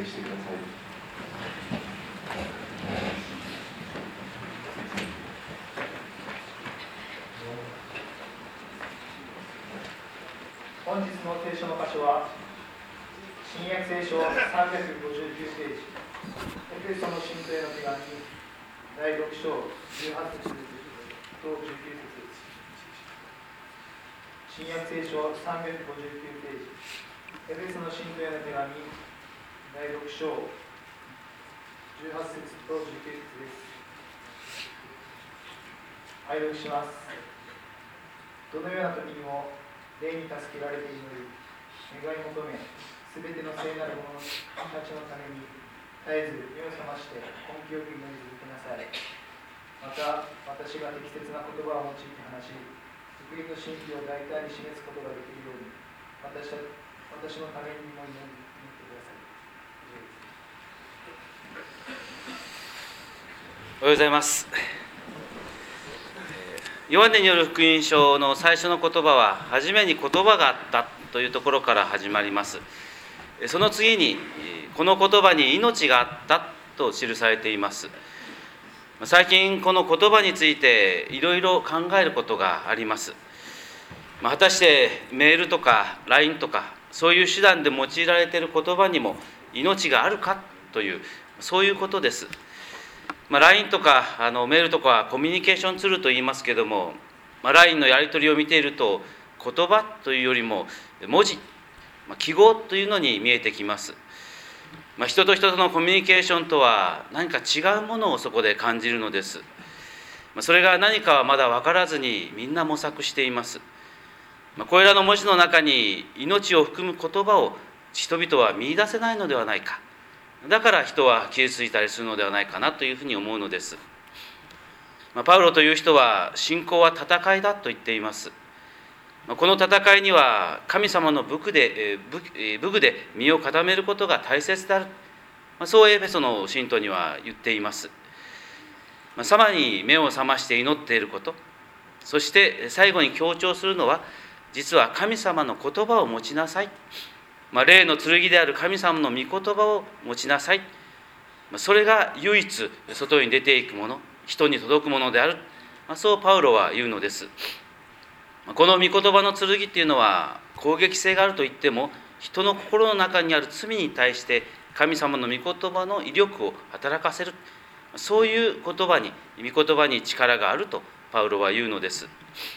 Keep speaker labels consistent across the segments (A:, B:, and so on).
A: 請してください。
B: 本日の聖書の箇所は新約聖書359ページ、エペソの信徒への手紙第6章18節と19節。新約聖書359ページ、エペソの信徒への手紙第6章18節と19節です。拝読します。どのような時にも霊に助けられて祈り、願い求め、すべての聖なる者たちのために絶えず目を覚まして根気よく祈り続けなさい。また、私が適切な言葉を用いて話し、福音の真理を大胆に示すことができるように、私のためにも祈ってください。
C: おはようございます。ヨハネによる福音書の最初の言葉は、初めに言葉があったというところから始まります。その次に、この言葉に命があったと記されています。最近この言葉についていろいろ考えることがあります。果たしてメールとか LINE とかそういう手段で用いられている言葉にも命があるかという、そういうことです。LINE とかメールとかはコミュニケーションツールと言いますけども、LINE のやり取りを見ていると、言葉というよりも文字、記号というのに見えてきます。人と人とのコミュニケーションとは何か違うものをそこで感じるのです。それが何かはまだ分からずにみんな模索しています。これらの文字の中に命を含む言葉を人々は見出せないのではないか。だから人は傷ついたりするのではないかなというふうに思うのです。パウロという人は信仰は戦いだと言っています。この戦いには神様の武具で身を固めることが大切である。そうエペソの信徒には言っています。様に目を覚まして祈っていること、そして最後に強調するのは、実は神様の言葉を持ちなさい。霊の剣である神様の御言葉を持ちなさい。それが唯一外に出ていくもの、人に届くものである。そうパウロは言うのです。この御言葉の剣っていうのは攻撃性があるといっても、人の心の中にある罪に対して神様の御言葉の威力を働かせる。そういう言葉に、御言葉に力があるとパウロは言うのです。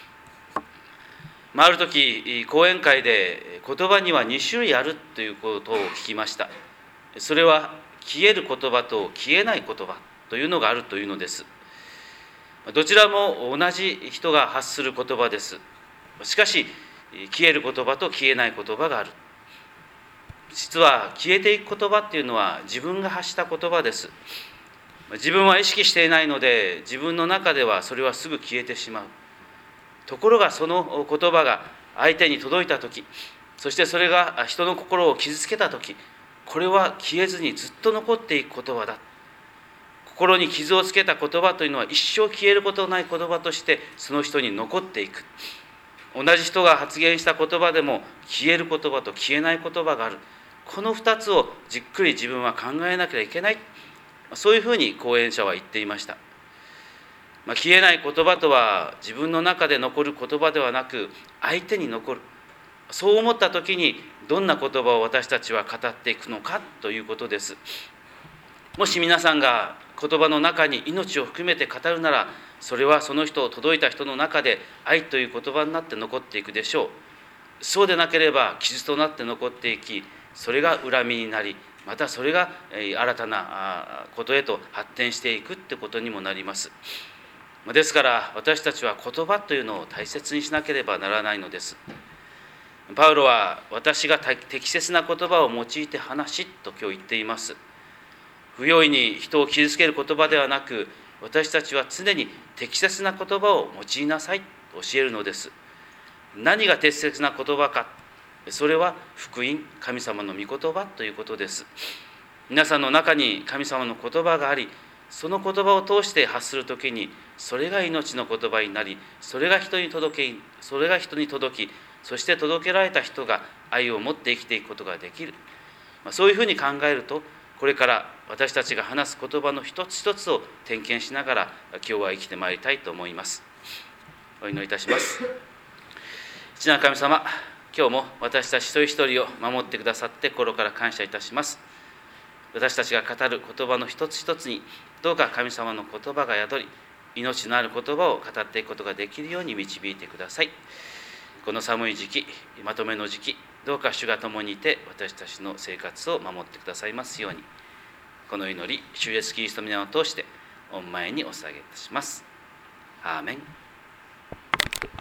C: ある時、講演会で言葉には2種類あるということを聞きました。それは消える言葉と消えない言葉というのがあるというのです。どちらも同じ人が発する言葉です。しかし、消える言葉と消えない言葉がある。実は消えていく言葉っていうのは自分が発した言葉です。自分は意識していないので、自分の中ではそれはすぐ消えてしまう。ところがその言葉が相手に届いたとき、そしてそれが人の心を傷つけたとき、これは消えずにずっと残っていく言葉だ。心に傷をつけた言葉というのは一生消えることのない言葉としてその人に残っていく。同じ人が発言した言葉でも消える言葉と消えない言葉がある。この2つをじっくり自分は考えなきゃいけない。そういうふうに講演者は言っていました。消えない言葉とは自分の中で残る言葉ではなく、相手に残る。そう思った時にどんな言葉を私たちは語っていくのかということです。もし皆さんが言葉の中に命を含めて語るなら、それはその人、届いた人の中で愛という言葉になって残っていくでしょう。そうでなければ傷となって残っていき、それが恨みになり、またそれが新たなことへと発展していくってことにもなります。ですから私たちは言葉というのを大切にしなければならないのです。パウロは私が適切な言葉を用いて話しと今日言っています。不用意に人を傷つける言葉ではなく、私たちは常に適切な言葉を用いなさいと教えるのです。何が適切な言葉か、それは福音、神様の御言葉ということです。皆さんの中に神様の言葉があり、その言葉を通して発するときに、それが命の言葉になり、それが人に届き、そして届けられた人が愛を持って生きていくことができる。そういうふうに考えると、 これから私たちが話す言葉の一つ一つを点検しながら今日は生きてまいりたいと思います。お祈りいたします。父なる神様、今日も私たち一人一人を守ってくださって心から感謝いたします。私たちが語る言葉の一つ一つにどうか神様の言葉が宿り、命のある言葉を語っていくことができるように導いてください。この寒い時期、まとめの時期、どうか主が共にいて私たちの生活を守ってくださいますように、この祈り、主イエスキリストの皆を通して御前にお捧げいたします。アーメン。